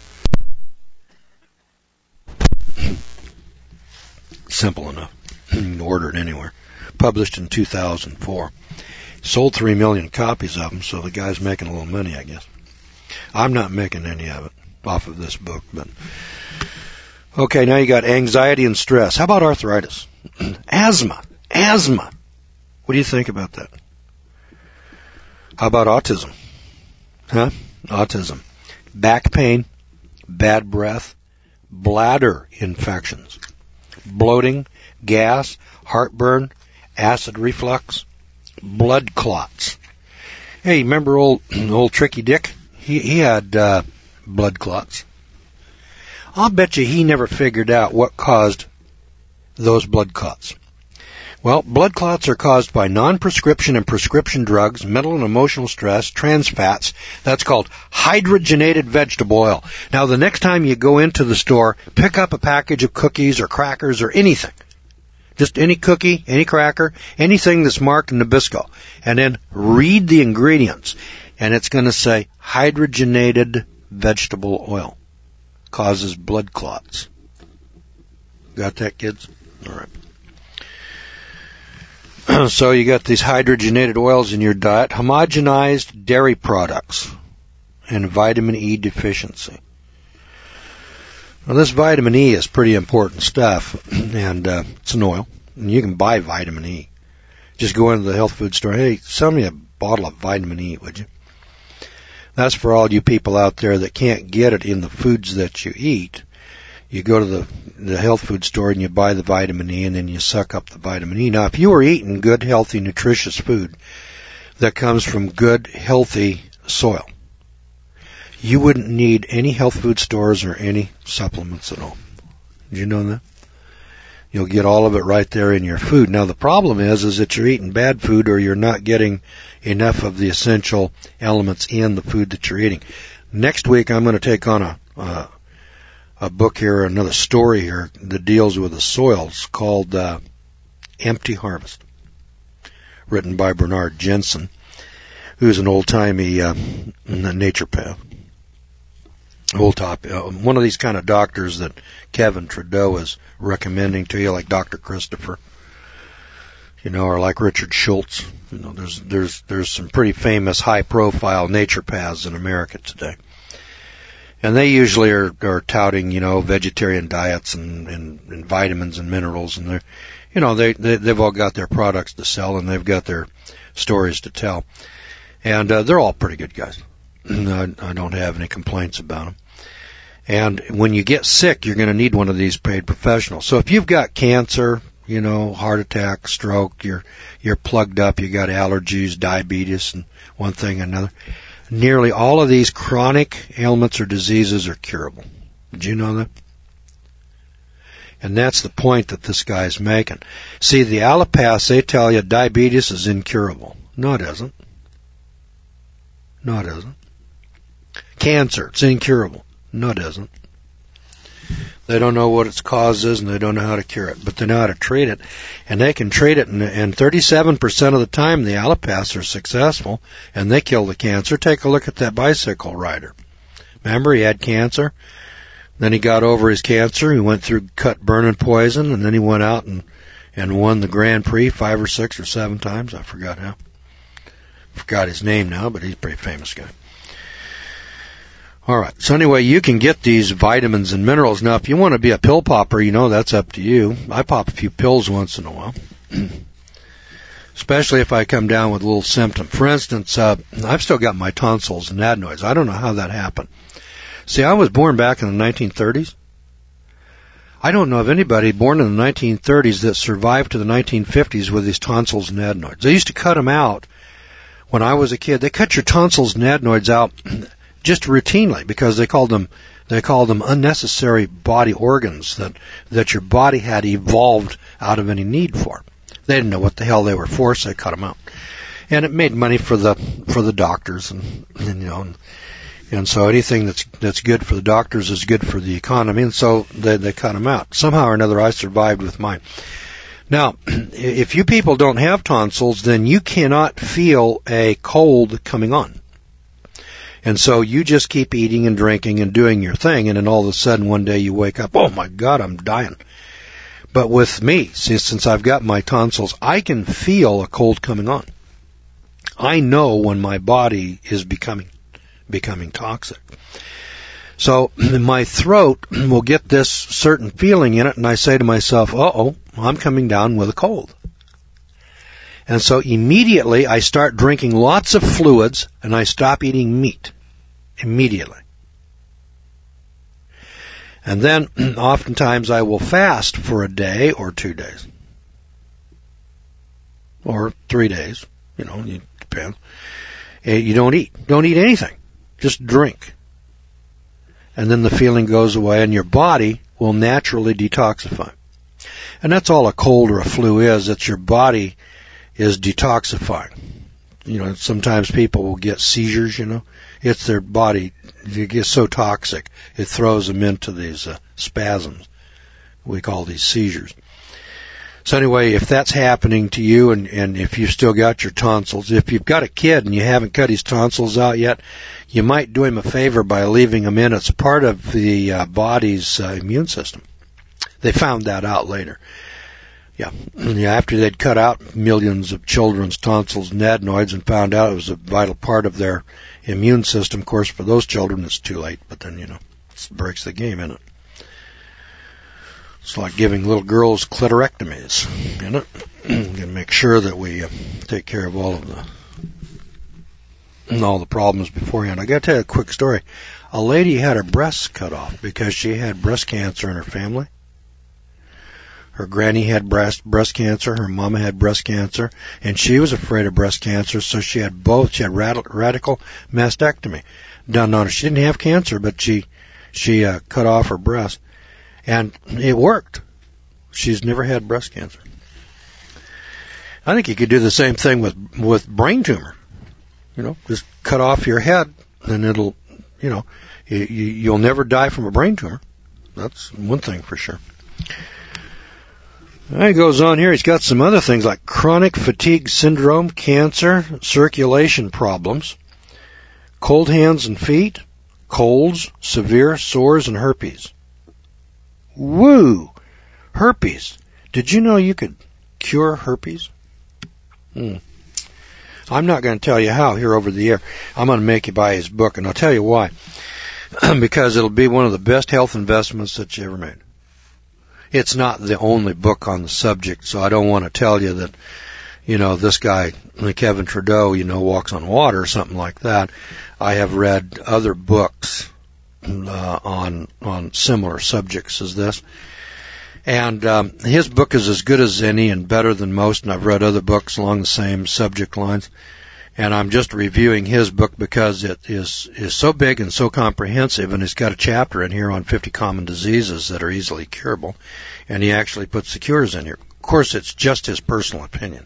Simple enough. You can order it anywhere. Published in 2004. Sold 3 million copies of them, so the guy's making a little money, I guess. I'm not making any of it off of this book, but... Okay, now you got anxiety and stress. How about arthritis? Asthma. What do you think about that? How about autism? Autism. Back pain, bad breath, bladder infections, bloating, gas, heartburn, acid reflux, blood clots. Hey, remember old Tricky Dick? He had blood clots. I'll bet you he never figured out what caused those blood clots. Well, blood clots are caused by non-prescription and prescription drugs, mental and emotional stress, trans fats. That's called hydrogenated vegetable oil. Now, the next time you go into the store, pick up a package of cookies or crackers or anything. Just any cookie, any cracker, anything that's marked Nabisco. And then read the ingredients. And it's going to say hydrogenated vegetable oil. Causes blood clots. Got that, kids? All right. So you got these hydrogenated oils in your diet, homogenized dairy products, and vitamin E deficiency. Well, this vitamin E is pretty important stuff, and it's an oil, and you can buy vitamin E. Just go into the health food store. Hey, sell me a bottle of vitamin E, would you? That's for all you people out there that can't get it in the foods that you eat. You go to the health food store and you buy the vitamin E, and then you suck up the vitamin E. Now, if you were eating good, healthy, nutritious food that comes from good, healthy soil, you wouldn't need any health food stores or any supplements at all. Did you know that? You'll get all of it right there in your food. Now, the problem is that you're eating bad food, or you're not getting enough of the essential elements in the food that you're eating. Next week, I'm going to take on a book here, another story here that deals with the soils called Empty Harvest, written by Bernard Jensen, who's an old-timey naturopath. One of these kind of doctors that Kevin Trudeau is recommending to you, like Dr. Christopher, or like Richard Schultz. There's some pretty famous high-profile naturopaths in America today. And they usually are touting, vegetarian diets and vitamins and minerals, and they've all got their products to sell, and they've got their stories to tell. And they're all pretty good guys. I don't have any complaints about them. And when you get sick, you're going to need one of these paid professionals. So if you've got cancer, heart attack, stroke, you're plugged up, you got allergies, diabetes, and one thing and another, nearly all of these chronic ailments or diseases are curable. Did you know that? And that's the point that this guy's making. See, the allopaths, they tell you diabetes is incurable. No, it isn't. No, it isn't. Cancer, it's incurable. No, it isn't. They don't know what its cause is, and they don't know how to cure it, but they know how to treat it. And they can treat it, and 37% of the time the allopaths are successful, and they kill the cancer. Take a look at that bicycle rider. Remember, he had cancer, then he got over his cancer, he went through cut, burn, and poison, and then he went out and won the Grand Prix 5 or 6 or 7 times. I forgot how. Forgot his name now, but he's a pretty famous guy. All right. So anyway, you can get these vitamins and minerals. Now, if you want to be a pill popper, that's up to you. I pop a few pills once in a while, especially if I come down with a little symptom. For instance, I've still got my tonsils and adenoids. I don't know how that happened. See, I was born back in the 1930s. I don't know of anybody born in the 1930s that survived to the 1950s with these tonsils and adenoids. They used to cut them out when I was a kid. They cut your tonsils and adenoids out just routinely because they called them unnecessary body organs that your body had evolved out of any need for. They didn't know what the hell they were for, so they cut them out. And it made money for the doctors, and so anything that's good for the doctors is good for the economy, and so they cut them out. Somehow or another, I survived with mine. Now, if you people don't have tonsils, then you cannot feel a cold coming on. And so you just keep eating and drinking and doing your thing, and then all of a sudden one day you wake up, oh my God, I'm dying. But with me, since I've got my tonsils, I can feel a cold coming on. I know when my body is becoming toxic. So my throat will get this certain feeling in it, and I say to myself, uh-oh, I'm coming down with a cold. And so immediately I start drinking lots of fluids, and I stop eating meat. Immediately. And then oftentimes I will fast for a day or 2 days. Or 3 days. It depends. You don't eat. Don't eat anything. Just drink. And then the feeling goes away, and your body will naturally detoxify. And that's all a cold or a flu is. It's your body is detoxifying. Sometimes people will get seizures, It's their body. It gets so toxic, it throws them into these spasms. We call these seizures. So anyway, if that's happening to you, and if you've still got your tonsils, if you've got a kid and you haven't cut his tonsils out yet, you might do him a favor by leaving them in. It's part of the body's immune system. They found that out later. Yeah, after they'd cut out millions of children's tonsils and adenoids and found out it was a vital part of their immune system. Of course, for those children, it's too late, but then, it breaks the game, isn't it? It's like giving little girls clitorectomies, you know, and make sure that we take care of all the problems beforehand. I got to tell you a quick story. A lady had her breasts cut off because she had breast cancer in her family. Her granny had breast cancer, her mama had breast cancer, and she was afraid of breast cancer, so she had both. She had radical mastectomy done on her. She didn't have cancer, but she cut off her breast. And it worked. She's never had breast cancer. I think you could do the same thing with brain tumor. You know, just cut off your head, and it'll, you know, you'll never die from a brain tumor. That's one thing for sure. He goes on here. He's got some other things like chronic fatigue syndrome, cancer, circulation problems, cold hands and feet, colds, severe sores, and herpes. Woo! Herpes. Did you know you could cure herpes? I'm not going to tell you how here over the air. I'm going to make you buy his book, and I'll tell you why. Because it'll be one of the best health investments that you ever made. It's not the only book on the subject, so I don't want to tell you that, you know, this guy, Kevin Trudeau, you know, walks on water or something like that. I have read other books on similar subjects as this. And his book is as good as any and better than most, and I've read other books along the same subject lines. And I'm just reviewing his book because it is so big and so comprehensive, and it's got a chapter in here on 50 common diseases that are easily curable, and he actually puts the cures in here. Of course, it's just his personal opinion.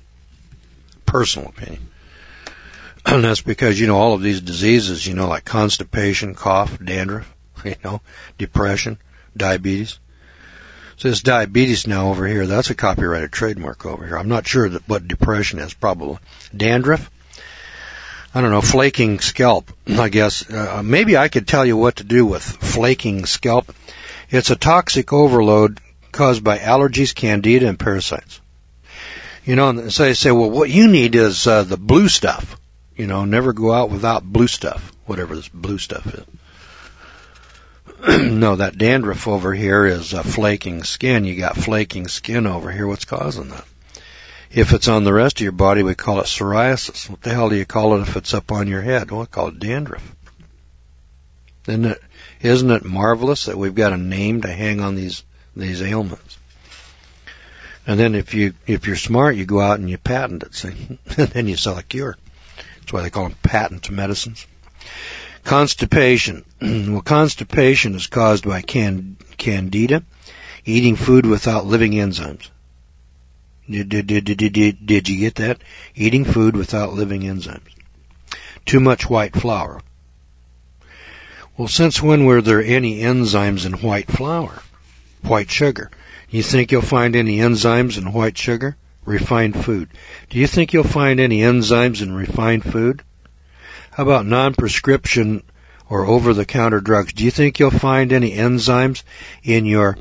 And that's because, you know, all of these diseases, you know, like constipation, cough, dandruff, you know, depression, diabetes. So this diabetes now over here, that's a copyrighted trademark over here. I'm not sure what depression is, probably. Dandruff? I don't know, flaking scalp, I guess. Maybe I could tell you what to do with flaking scalp. It's a toxic overload caused by allergies, candida, and parasites. You know, and so they say, well, what you need is the blue stuff. You know, never go out without blue stuff, whatever this blue stuff is. No, that dandruff over here is flaking skin. You got flaking skin over here. What's causing that? If it's on the rest of your body, we call it psoriasis. What the hell do you call it if it's up on your head? Well, I call it dandruff. Isn't it marvelous that we've got a name to hang on these ailments? And then if you're smart, you go out and you patent it, see? And then you sell a cure. That's why they call them patent medicines. Constipation. Well, constipation is caused by candida, eating food without living enzymes. Did you get that? Eating food without living enzymes. Too much white flour. Well, since when were there any enzymes in white flour? White sugar. You think you'll find any enzymes in white sugar? Refined food. Do you think you'll find any enzymes in refined food? How about non-prescription or over-the-counter drugs? Do you think you'll find any enzymes in your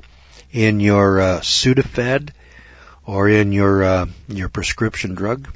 Sudafed or in your prescription drug?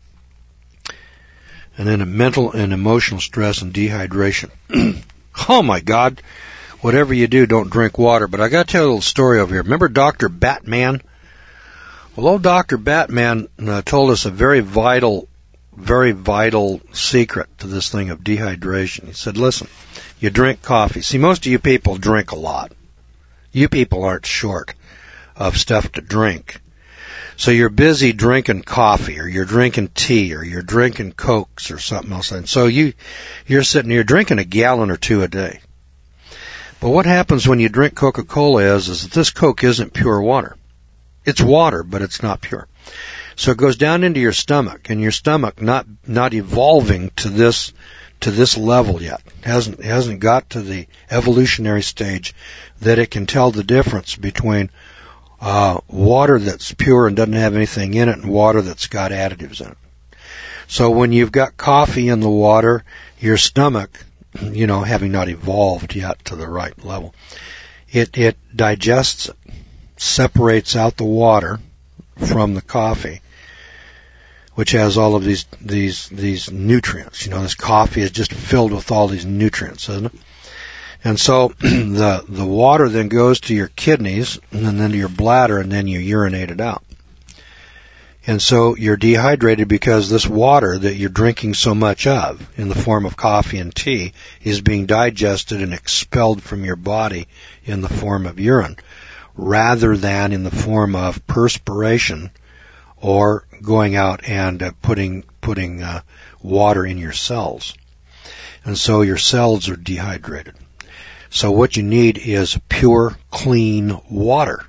And then a mental and emotional stress and dehydration. Oh my God! Whatever you do, don't drink water. But I got to tell you a little story over here. Remember Dr. Batman? Well, old Dr. Batman told us a very vital secret to this thing of dehydration. He said, listen, you drink coffee. See, most of you people drink a lot. You people aren't short of stuff to drink. So you're busy drinking coffee, or you're drinking tea, or you're drinking Cokes or something else. And so you're sitting here drinking a gallon or two a day. But what happens when you drink Coca-Cola is that this Coke isn't pure water. It's water, but it's not pure. So it goes down into your stomach, and your stomach not evolving to this level yet. Hasn't got to the evolutionary stage that it can tell the difference between water that's pure and doesn't have anything in it and water that's got additives in it. So when you've got coffee in the water, your stomach, you know, having not evolved yet to the right level, it digests it, separates out the water from the coffee, which has all of these nutrients. You know, this coffee is just filled with all these nutrients, isn't it? And so the water then goes to your kidneys and then to your bladder, and then you urinate it out. And so you're dehydrated because this water that you're drinking so much of in the form of coffee and tea is being digested and expelled from your body in the form of urine, rather than in the form of perspiration or going out and putting water in your cells. And so your cells are dehydrated. So what you need is pure, clean water.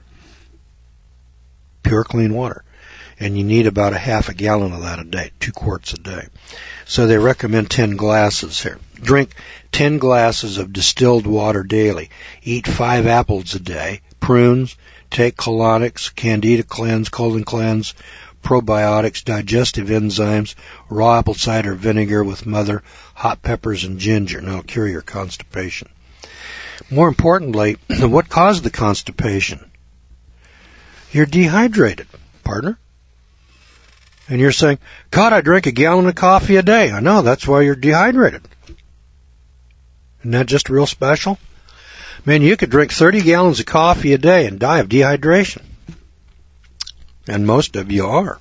Pure, clean water. And you need about a half a gallon of that a day, 2 quarts a day. So they recommend 10 glasses here. Drink 10 glasses of distilled water daily. Eat 5 apples a day. Prunes. Take colonics, Candida cleanse, colon cleanse, probiotics, digestive enzymes, raw apple cider vinegar with mother, hot peppers, and ginger. And it'll cure your constipation. More importantly, what caused the constipation? You're dehydrated, partner. And you're saying, God, I drink a gallon of coffee a day. I know, that's why you're dehydrated. Isn't that just real special? Man, you could drink 30 gallons of coffee a day and die of dehydration. And most of you are.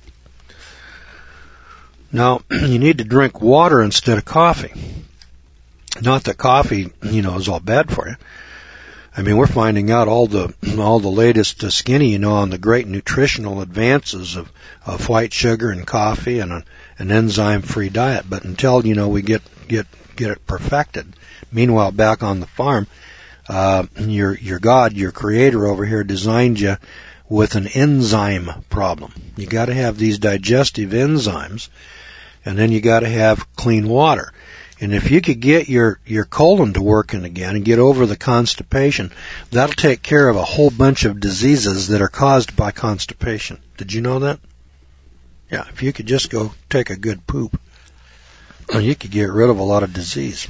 Now, you need to drink water instead of coffee. Not that coffee, is all bad for you. I mean, we're finding out all the latest skinny, on the great nutritional advances of white sugar and coffee and an enzyme-free diet. But until, we get it perfected. Meanwhile, back on the farm, your God, your creator over here designed you with an enzyme problem. You got to have these digestive enzymes, and then you got to have clean water. And if you could get your colon to working again and get over the constipation, that'll take care of a whole bunch of diseases that are caused by constipation. Did you know that? Yeah, if you could just go take a good poop, you could get rid of a lot of disease.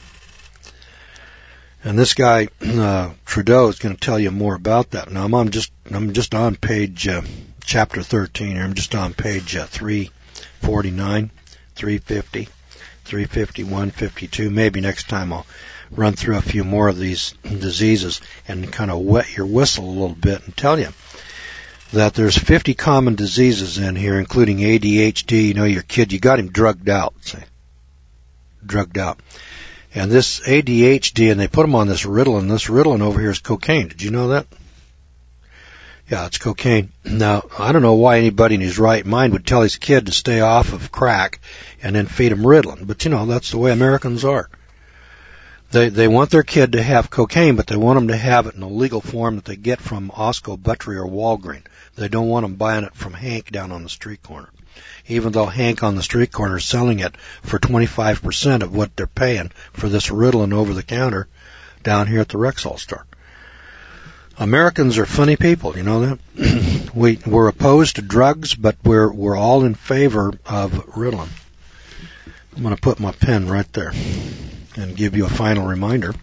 And this guy, Trudeau, is going to tell you more about that. Now, I'm just on page, chapter 13 here. I'm just on page 349, 350. 351, 52. Maybe next time I'll run through a few more of these diseases and kind of wet your whistle a little bit and tell you that there's 50 common diseases in here, including ADHD. Your kid, you got him drugged out, say. Drugged out. And this ADHD, and they put him on this Ritalin. This Ritalin over here is cocaine. Did you know that? Yeah, it's cocaine. Now, I don't know why anybody in his right mind would tell his kid to stay off of crack and then feed him Ritalin. But, that's the way Americans are. They want their kid to have cocaine, but they want them to have it in a legal form that they get from Osco, Buttery, or Walgreen. They don't want them buying it from Hank down on the street corner. Even though Hank on the street corner is selling it for 25% of what they're paying for this Ritalin over the counter down here at the Rexall store. Americans are funny people, you know that? We're opposed to drugs, but we're all in favor of Ritalin. I'm going to put my pen right there and give you a final reminder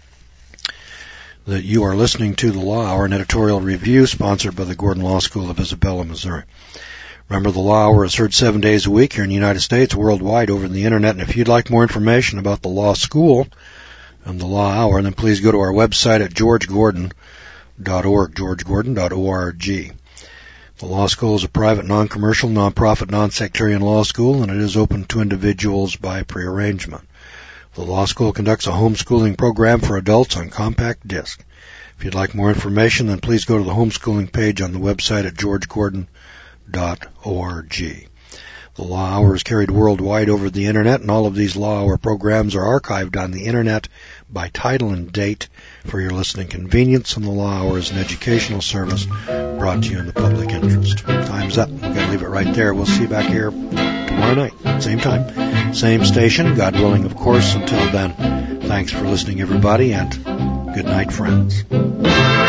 that you are listening to the Law Hour, an editorial review sponsored by the Gordon Law School of Isabella, Missouri. Remember, the Law Hour is heard 7 days a week here in the United States, worldwide, over the Internet. And if you'd like more information about the Law School and the Law Hour, then please go to our website at georgegordon.org, georgegordon.org. The Law School is a private, non-commercial, non-profit, non-sectarian law school, and it is open to individuals by prearrangement. The Law School conducts a homeschooling program for adults on compact disc. If you'd like more information, then please go to the homeschooling page on the website at georgegordon.org. The Law Hour is carried worldwide over the Internet, and all of these Law Hour programs are archived on the Internet by title and date for your listening convenience, and the Law Hour is an educational service brought to you in the public interest. Time's up. We're going to leave it right there. We'll see you back here tomorrow night. Same time, same station, God willing, of course. Until then, thanks for listening, everybody, and good night, friends.